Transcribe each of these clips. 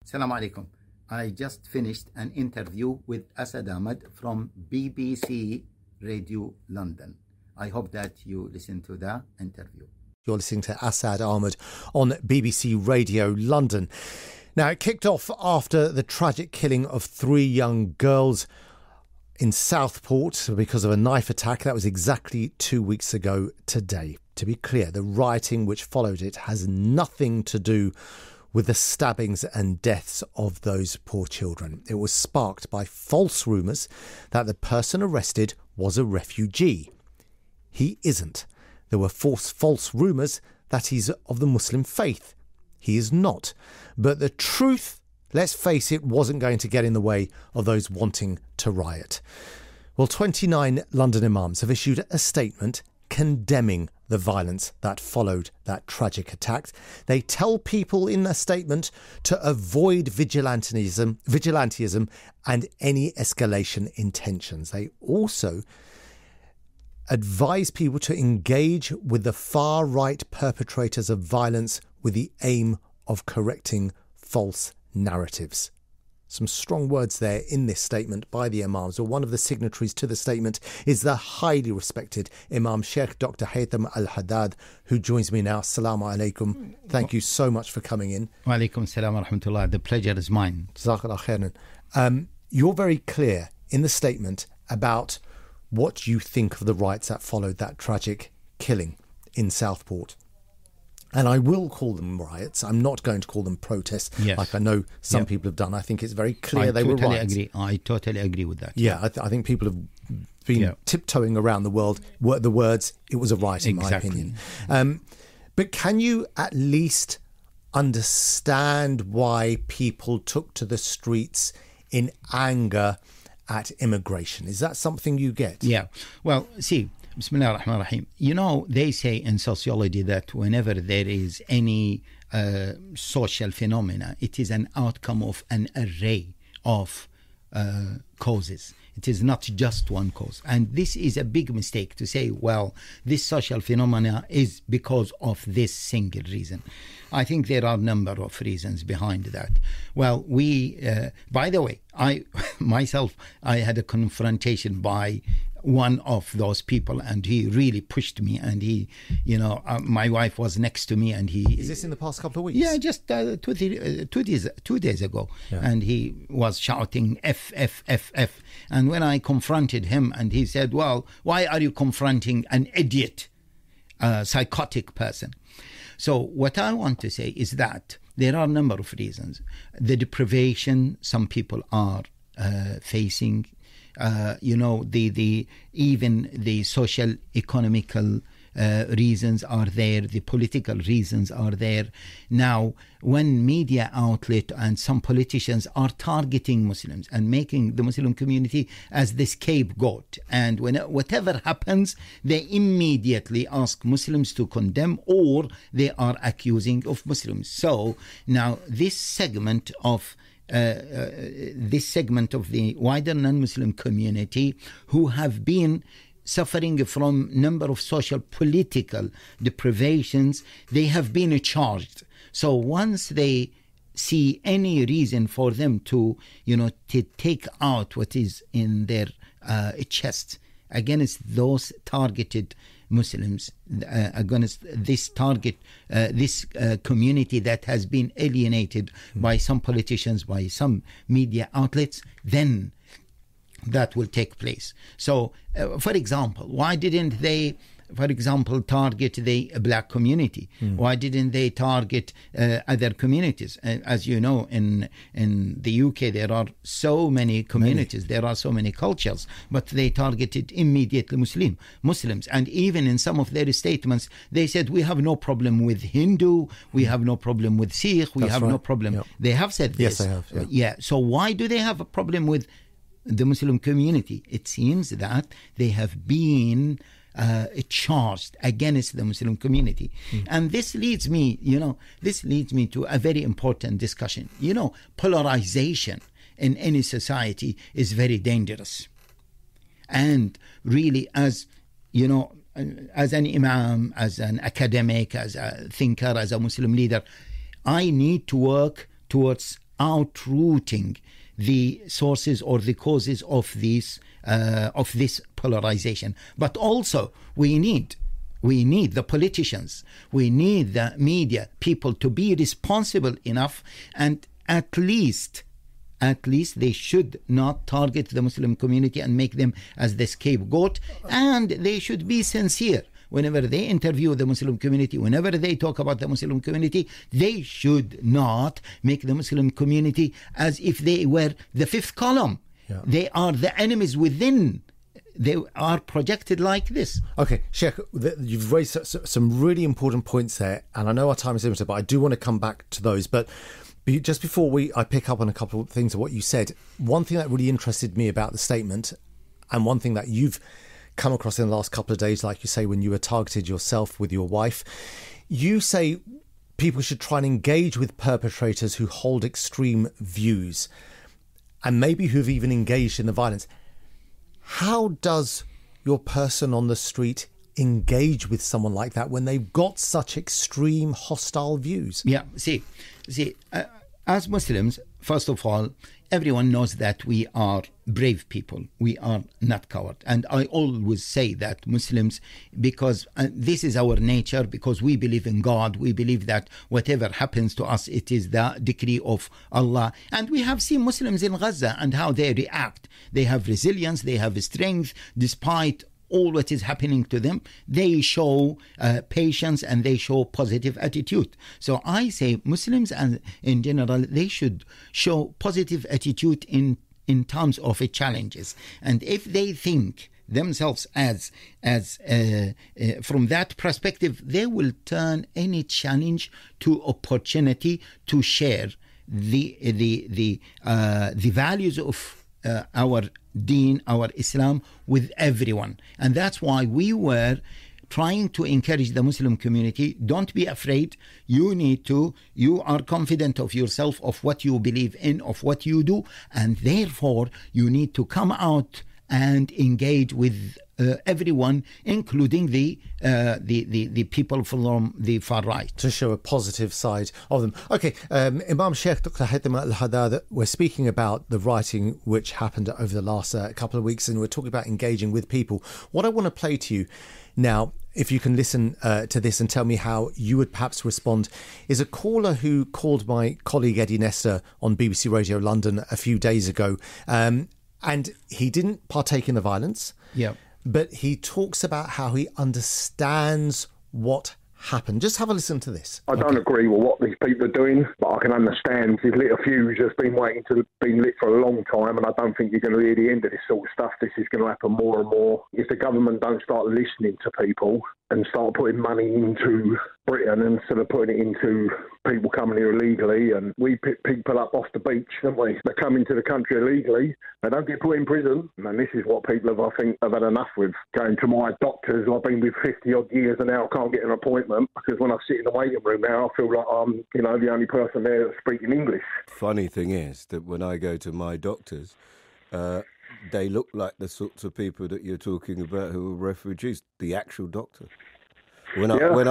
Salam alaikum. I just finished an interview with Asad Ahmed from BBC Radio London. I hope that you listen to the interview. You're listening to Asad Ahmed on BBC Radio London. Now, it kicked off after the tragic killing of 3 young girls in Southport because of a knife attack. That was exactly 2 weeks ago today. To be clear, the rioting which followed it has nothing to do with the stabbings and deaths of those poor children. It was sparked by false rumours that the person arrested was a refugee. He isn't. There were false rumours that he's of the Muslim faith. He is not. But the truth, let's face it, wasn't going to get in the way of those wanting to riot. Well, 29 London imams have issued a statement condemning the violence that followed that tragic attack. They tell people in a statement to avoid vigilantism and any escalation intentions. They also advise people to engage with the far-right perpetrators of violence with the aim of correcting false narratives. Some strong words there in this statement by the Imams. Well, one of the signatories to the statement is the highly respected Imam Sheikh Dr. Haytham Al-Haddad, who joins me now. Assalamu alaikum. Thank you so much for coming in. Wa alaikum assalam wa rahmatullah. The pleasure is mine. Jazakallah khairan. You're very clear in the statement about what you think of the riots that followed that tragic killing in Southport. And I will call them riots. I'm not going to call them protests, like I know some people have done. I think it's very clear they were riots. I totally agree with that. Yeah, I think people have been tiptoeing around the world. The words, it was a riot, in my opinion. But can you at least understand why people took to the streets in anger at immigration? Is that something you get? Yeah. Well, see, Bismillah ar-Rahman ar-Rahim. You know, they say in sociology that whenever there is any social phenomena, it is an outcome of an array of causes. It is not just one cause. And this is a big mistake to say, well, this social phenomena is because of this single reason. I think there are a number of reasons behind that. Well, by the way, I had a confrontation by one of those people, and he really pushed me, and he, my wife was next to me, and he... Is this in the past couple of weeks? Yeah, just 2 days ago. Yeah. And he was shouting F, F, F, F. And when I confronted him, and he said, well, why are you confronting an idiot, psychotic person? So what I want to say is that there are a number of reasons. The deprivation some people are facing, even the social economical reasons are there, the political reasons are there. Now, when media outlet and some politicians are targeting Muslims and making the Muslim community as the scapegoat, and whatever happens, they immediately ask Muslims to condemn, or they are accusing of Muslims. So now this segment of the wider non-Muslim community who have been suffering from number of social political deprivations, they have been charged. So once they see any reason for them to take out what is in their chest against those targeted Muslims, against this community that has been alienated by some politicians, by some media outlets, then that will take place. So, for example, why didn't they, target the black community? Why didn't they target other communities? As you know, in the UK, there are so many communities, there are so many cultures, but they targeted immediately Muslims. And even in some of their statements, they said, we have no problem with Hindu, we have no problem with Sikh, we have no problem. Yep. They have said this. Yes, they have. Yeah. So why do they have a problem with the Muslim community? It seems that they have been charged against the Muslim community. And this leads me to a very important discussion. Polarization in any society is very dangerous. And really, as an imam, as an academic, as a thinker, as a Muslim leader, I need to work towards outrooting the sources or the causes of this polarization. But also, we need the politicians, we need the media, people to be responsible enough, and at least they should not target the Muslim community and make them as the scapegoat, and they should be sincere. Whenever they interview the Muslim community, whenever they talk about the Muslim community, they should not make the Muslim community as if they were the fifth column. Yeah. They are the enemies within. They are projected like this. Okay, Sheikh, you've raised some really important points there, and I know our time is limited, but I do want to come back to those. But just before I pick up on a couple of things of what you said, one thing that really interested me about the statement, and one thing that you've come across in the last couple of days, like you say, when you were targeted yourself with your wife, you say people should try and engage with perpetrators who hold extreme views and maybe who've even engaged in the violence. How does your person on the street engage with someone like that when they've got such extreme hostile views? Yeah, see, as Muslims, first of all, everyone knows that we are brave people. We are not cowards. And I always say that Muslims, because this is our nature, because we believe in God, we believe that whatever happens to us, it is the decree of Allah. And we have seen Muslims in Gaza and how they react. They have resilience, they have strength, despite all what is happening to them. They show patience and they show positive attitude. So I say Muslims, and in general, they should show positive attitude in terms of challenges. And if they think themselves as from that perspective, they will turn any challenge to opportunity to share the values of our deen, our Islam, with everyone. And that's why we were trying to encourage the Muslim community, don't be afraid. You are confident of yourself, of what you believe in, of what you do, and therefore you need to come out and engage with everyone, including the people from the far right, to show a positive side of them. Okay, Imam Sheikh Dr. Haitham Al-Haddad, we're speaking about the rioting which happened over the last couple of weeks, and we're talking about engaging with people. What I want to play to you now, if you can listen to this and tell me how you would perhaps respond, is a caller who called my colleague Eddie Nestor on BBC Radio London a few days ago, and he didn't partake in the violence. Yeah. But he talks about how he understands what happened. Just have a listen to this. I don't agree with what these people are doing, but I can understand. He's lit a fuse that's been waiting to be lit for a long time, and I don't think you're going to hear the end of this sort of stuff. This is going to happen more and more. If the government don't start listening to people and start putting money into Britain instead of putting it into people coming here illegally, and we pick people up off the beach, don't we? They come into the country illegally, they don't get put in prison, and this is what people have, I think, have had enough with. Going to my doctors, I've been with 50 odd years and now I can't get an appointment because when I sit in the waiting room now, I feel like I'm, the only person there that's speaking English. Funny thing is that when I go to my doctors, they look like the sorts of people that you're talking about who are refugees, the actual doctor. When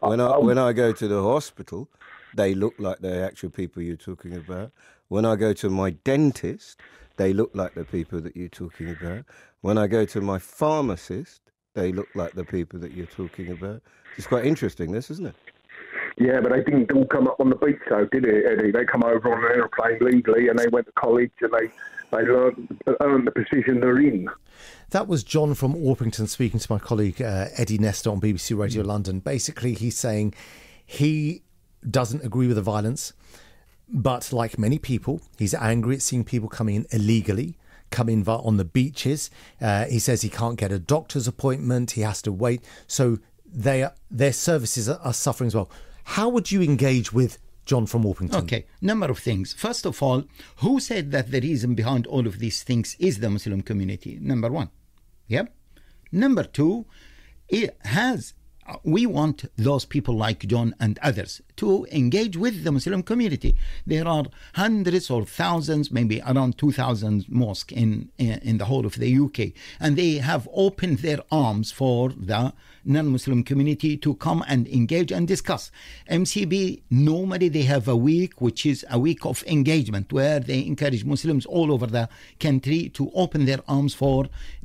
I go to the hospital, they look like the actual people you're talking about. When I go to my dentist, they look like the people that you're talking about. When I go to my pharmacist, they look like the people that you're talking about. It's quite interesting, this, isn't it? Yeah, but they didn't all come up on the beach, though, did it, Eddie? They come over on an aeroplane legally and they went to college and they earned the position they're in. That was John from Orpington speaking to my colleague Eddie Nestor on BBC Radio London. Basically, he's saying he doesn't agree with the violence, but like many people, he's angry at seeing people coming in illegally, come in on the beaches. He says he can't get a doctor's appointment, he has to wait. So their services are suffering as well. How would you engage with John from Orpington? Okay, number of things. First of all, who said that the reason behind all of these things is the Muslim community? Number one. Yep. Number two, we want those people like John and others to engage with the Muslim community. There are hundreds or thousands, maybe around 2,000 mosques in the whole of the UK, and they have opened their arms for the non-Muslim community to come and engage and discuss. MCB, normally they have a week, which is a week of engagement, where they encourage Muslims all over the country to open their arms for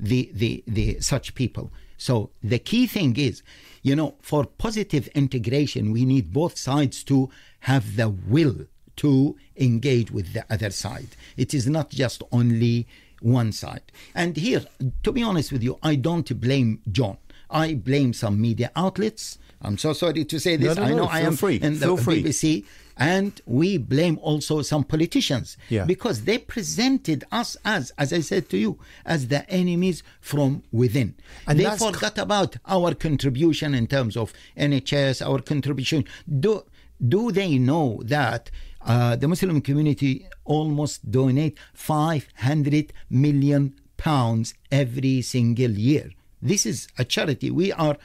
the such people. So the key thing is, for positive integration, we need both sides to have the will to engage with the other side. It is not just only one side. And here, to be honest with you, I don't blame John. I blame some media outlets. I'm so sorry to say this. No, I know I am free. in the BBC. And we blame also some politicians because they presented us as I said to you, as the enemies from within. And they forgot about our contribution in terms of NHS, our contribution. Do they know that the Muslim community almost donate £500 million every single year? This is a charity. We are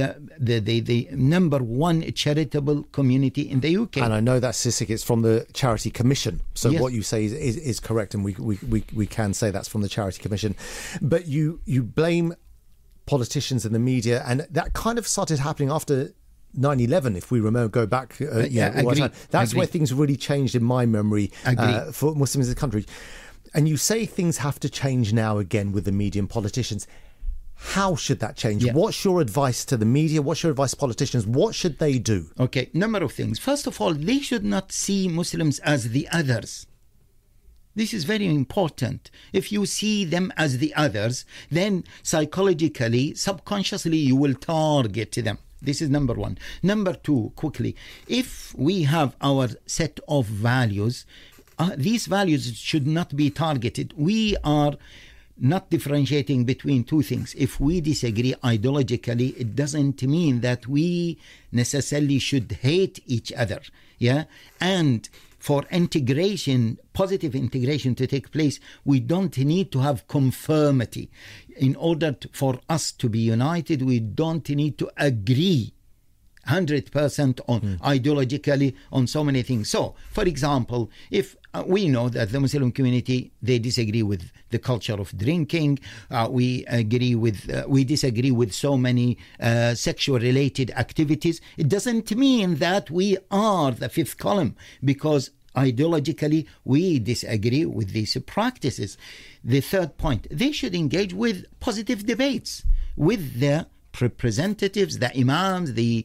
the number one charitable community in the UK. And I know that statistic is from the Charity Commission. So what you say is correct, and we can say that's from the Charity Commission. But you blame politicians and the media, and that kind of started happening after 9/11, if we remember, go back. That's where things really changed in my memory for Muslims in the country. And you say things have to change now again with the media and politicians. How should that change? What's your advice to the media? What's your advice to politicians? What should they do? Okay, number of things. First of all, they should not see Muslims as the others. This is very important. If you see them as the others, then psychologically, subconsciously, you will target them. This is number one. Number two, quickly, if we have our set of values, these values should not be targeted. We are not differentiating between two things. If we disagree ideologically, it doesn't mean that we necessarily should hate each other. And for integration, positive integration to take place, we don't need to have conformity. In order for us to be united, we don't need to agree 100% on ideologically on so many things. So, for example, if we know that the Muslim community, they disagree with the culture of drinking, we disagree with so many sexual related activities, it doesn't mean that we are the fifth column, because ideologically we disagree with these practices. The third point, they should engage with positive debates with the representatives, the imams, the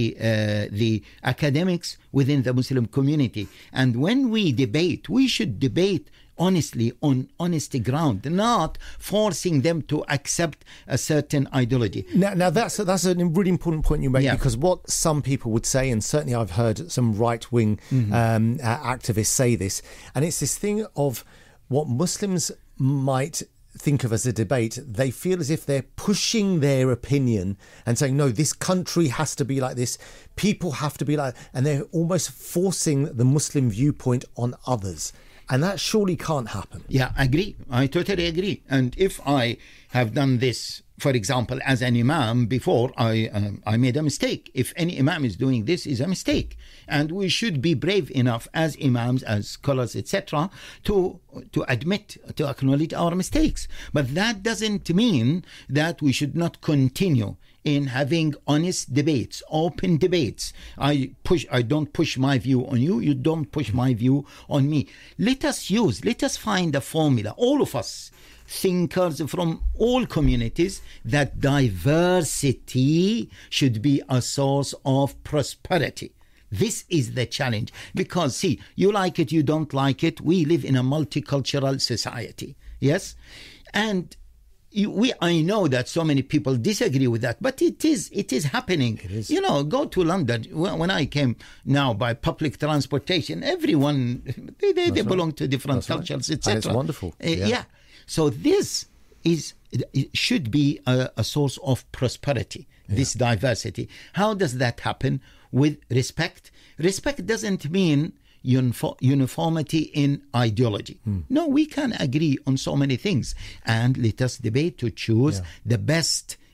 academics within the Muslim community. And when we debate, we should debate honestly on honest ground, not forcing them to accept a certain ideology. Now that's a really important point you make, because what some people would say, and certainly I've heard some right-wing activists say this, and it's this thing of what Muslims might think of as a debate. They feel as if they're pushing their opinion and saying, no, this country has to be like this, people have to be like, and they're almost forcing the Muslim viewpoint on others. And that surely can't happen. Yeah, I agree. I totally agree. And if I have done this, for example, as an imam before, I made a mistake. If any imam is doing this, is a mistake. And we should be brave enough as imams, as scholars, etc., to admit, to acknowledge our mistakes. But that doesn't mean that we should not continue in having honest debates, open debates. I don't push my view on you, you don't push my view on me. Let us find a formula, all of us, thinkers from all communities, that diversity should be a source of prosperity. This is the challenge. Because, see, you like it, you don't like it, we live in a multicultural society. Yes? And I know that so many people disagree with that, but it is happening. It is. Go to London. When I came now by public transportation, everyone, they belong to different cultures, etc. And it's wonderful. So this should be a source of prosperity, this diversity. How does that happen? With respect. Respect doesn't mean uniformity in ideology. No, we can agree on so many things, and let us debate to choose the best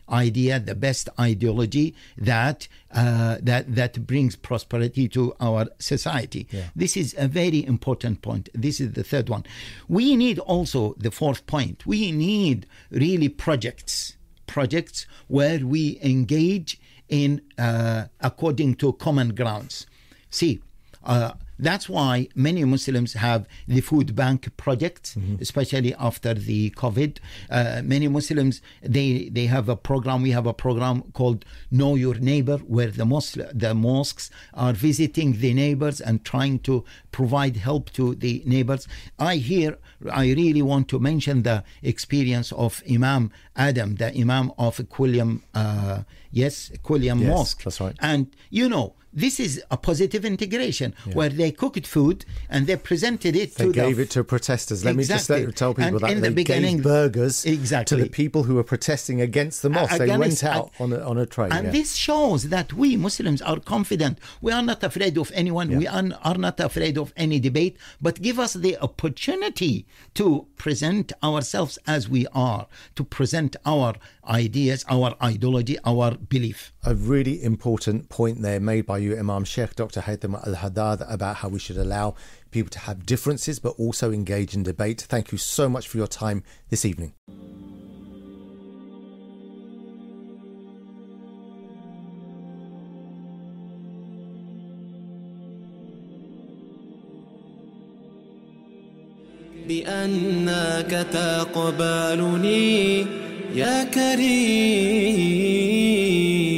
idea, the best ideology that brings prosperity to our society. Yeah. This is a very important point. This is the third one. We need also the fourth point. We need really projects where we engage in according to common grounds. See, that's why many Muslims have the food bank projects, especially after the COVID. Many Muslims, they have a program. We have a program called Know Your Neighbor, where the mosques are visiting the neighbors and trying to provide help to the neighbors. I really want to mention the experience of Imam Adam, the Imam of Quilliam Mosque. That's right. And this is a positive integration where they cooked food and they presented it They gave it to protesters. Let me just tell people that they gave burgers to the people who were protesting against the mosque. They went out on a train. And this shows that we Muslims are confident. We are not afraid of anyone. We are not afraid of any debate. But give us the opportunity to present ourselves as we are, to present our ideas, our ideology, our belief. A really important point there made by you, Imam Sheikh Dr. Haytham Al-Haddad, about how we should allow people to have differences but also engage in debate. Thank you so much for your time this evening. بأنك تقبلني يا كريم